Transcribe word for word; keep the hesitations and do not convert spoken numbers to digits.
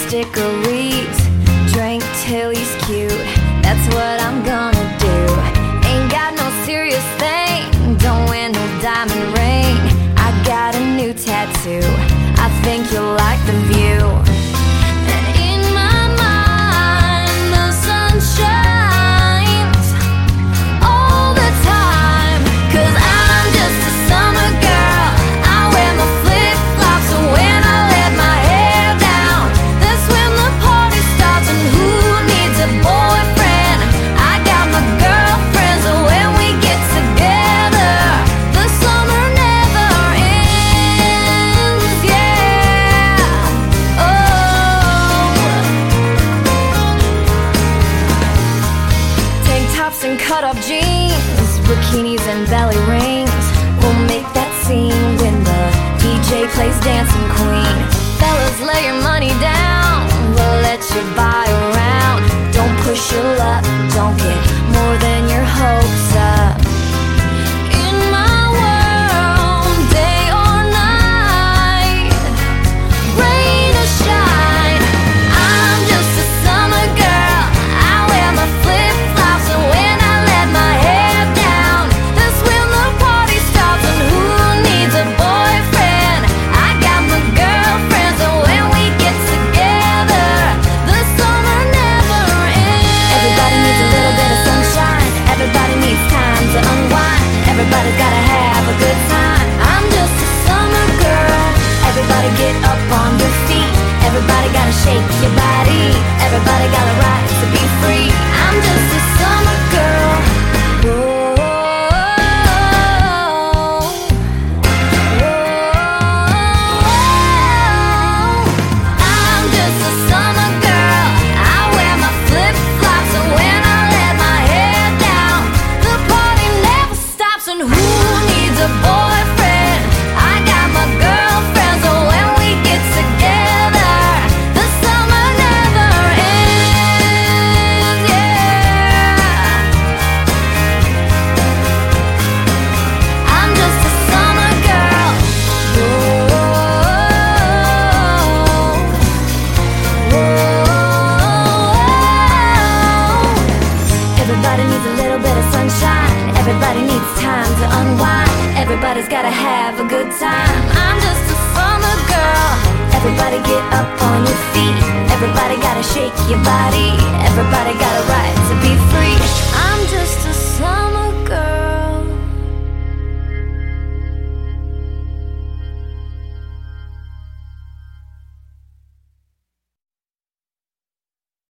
stickeries, drink till he's cute. That's what I'm gonna do. Ain't got no serious thing, don't wear no diamond ring. I got a new tattoo, I think you'll like the view. And in my mind, the sun shines all the time, 'cause I'm just a summer girl. I wear my flip-flops when I let my hair down. That's when the party starts, and who needs a boyfriend? I got my girlfriends, so when we get together, the summer never ends, yeah. Oh, tank tops and cut-off jeans, bikinis and belly rings. We'll make that scene when the D J plays Dancing Queen. Fellas, lay your money down, we'll let you buy around. Don't push your luck, don't get more than your hopes up. In my world, day or night, rain or shine, I'm just a summer girl. I wear my flip-flops, and when I let my hair down, that's when the party starts, and who needs a boyfriend? I got my girlfriends, and when we get together, the summer never ends. Everybody needs a little bit of sunshine, everybody needs time to unwind. Everybody's gotta have a good time. I'm just a summer girl. Everybody get up on your feet, everybody gotta shake your body, everybody got a right to be free. I'm just a summer girl. Whoa, whoa. I'm just a summer girl. I wear my flip-flops, and when I let my hair down, the party never stops, and who needs a boyfriend? I got my girlfriends, so when we get together, the summer never ends, yeah. I'm just a summer girl. Whoa, whoa. Everybody needs a little bit of sunshine, everybody needs time to unwind. Everybody's gotta have a good time. I'm just a summer girl. Everybody get up on your feet, everybody gotta shake your body, everybody got a right to be free. I'm